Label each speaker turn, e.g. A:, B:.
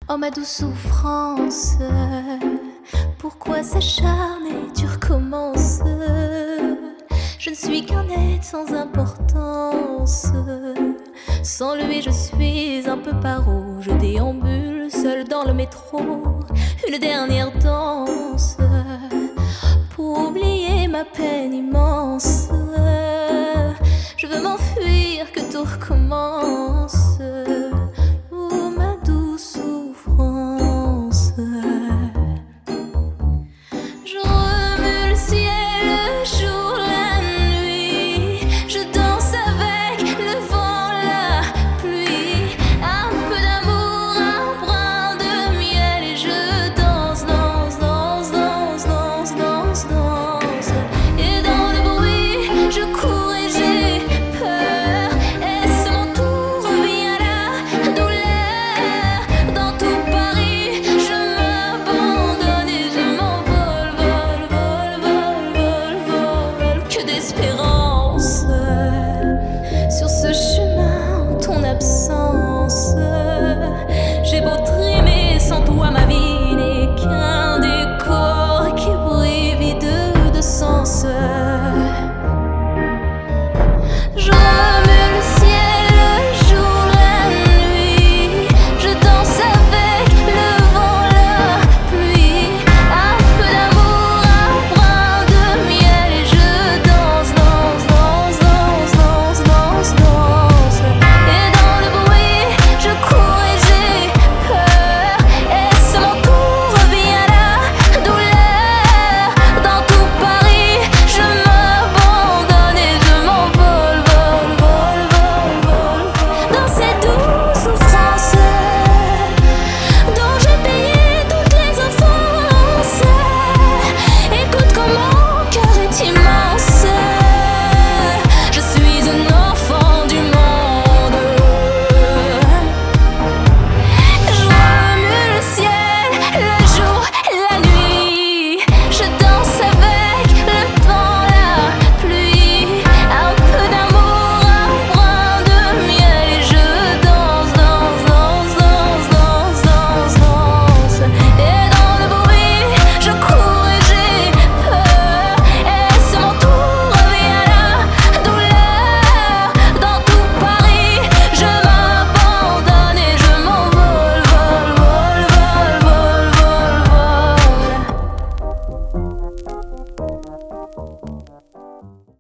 A: Oh ma douce souffrance, pourquoi s'acharner, tu recommences. Je ne suis qu'un être sans importance. Sans lui je suis un peu paro. Je déambule seul dans le métro. Une dernière danse pour oublier ma peine immense. Je veux m'enfuir, que tout recommence.